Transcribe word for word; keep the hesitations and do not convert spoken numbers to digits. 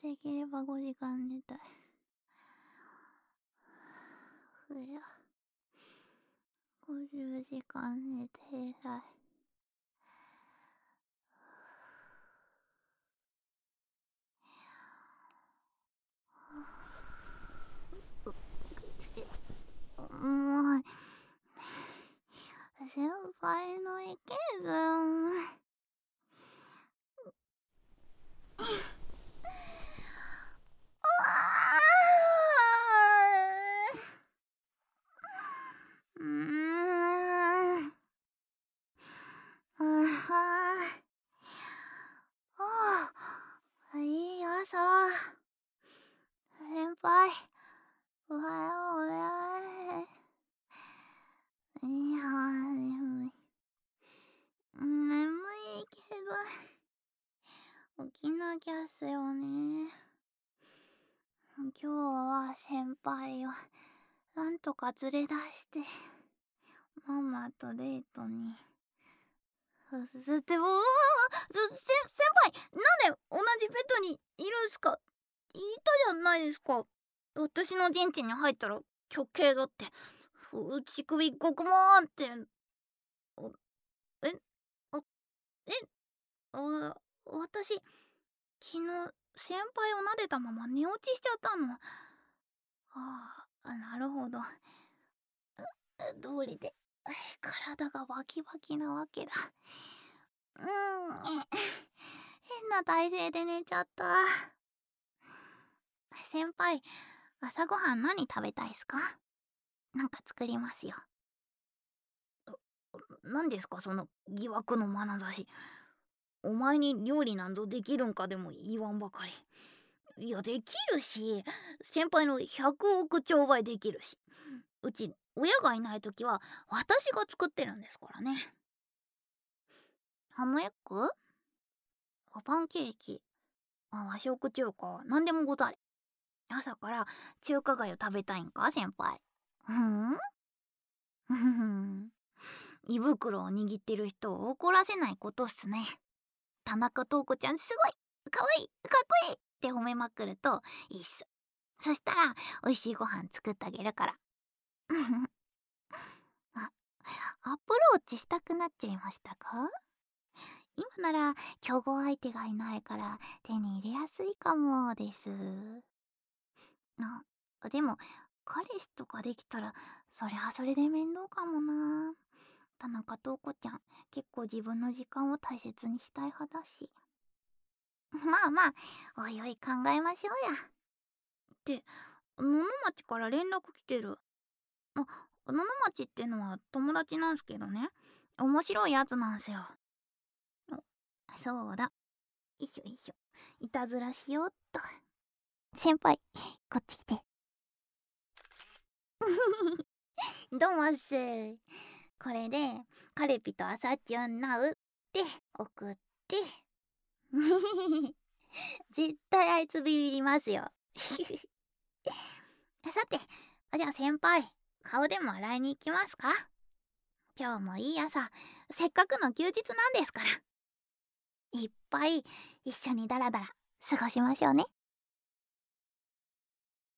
できればごじかん寝たい。ふや。ごじゅうじかん寝てたい。もう、先輩の意見ずん。うーん。あはああ、いい朝。先輩、おはようございます。いやー、眠い。眠いけど、起きなきゃっすよね。今日は先輩をなんとか連れ出して、ママとデートに。すっても、うわせ先輩、なんで同じベッドにいるんすか？言ったじゃないですか。私の陣地に入ったら極刑だって。内首ごくもーんって。えあえあ私、昨日先輩を撫でたまま寝落ちしちゃったの。ああ、なるほど。通りで体がバキバキなわけだ。うーん、変な体勢で寝ちゃった。先輩、朝ごはん何食べたいっすか？なんか作りますよ。何ですかその疑惑の眼差し。お前に料理なんぞできるんかでも言わんばかり。いや、できるし、先輩のひゃくおくちょうばいできるし。うち、親がいないときは私が作ってるんですからね。ハムエッグ？パンケーキ？和食中華？なんでもござれ。朝から中華街を食べたいんか先輩。ふんふふん。胃袋を握ってる人を怒らせないことっすね。田中瞳子ちゃんすごいかわいいかっこいいって褒めまくるといいっす。そしたら美味しいご飯作ってあげるから。あ、アプローチしたくなっちゃいましたか？今なら競合相手がいないから手に入れやすいかもです。な、でも彼氏とかできたらそれはそれで面倒かもな。田中瞳子ちゃん結構自分の時間を大切にしたい派だし。まあまあおいおい考えましょうや。って野々町から連絡来てる。あ、野々町ってのは友達なんすけどね、面白いやつなんすよ。そうだ、よいしょよいしょ、いたずらしようっと。先輩こっち来て。どうもっす。これでカレピとアサチュンナウって送って。絶対あいつビビりますよ。さて、じゃあ先輩顔でも洗いに行きますか？今日もいい朝、せっかくの休日なんですから。いっぱい一緒にダラダラ過ごしましょうね。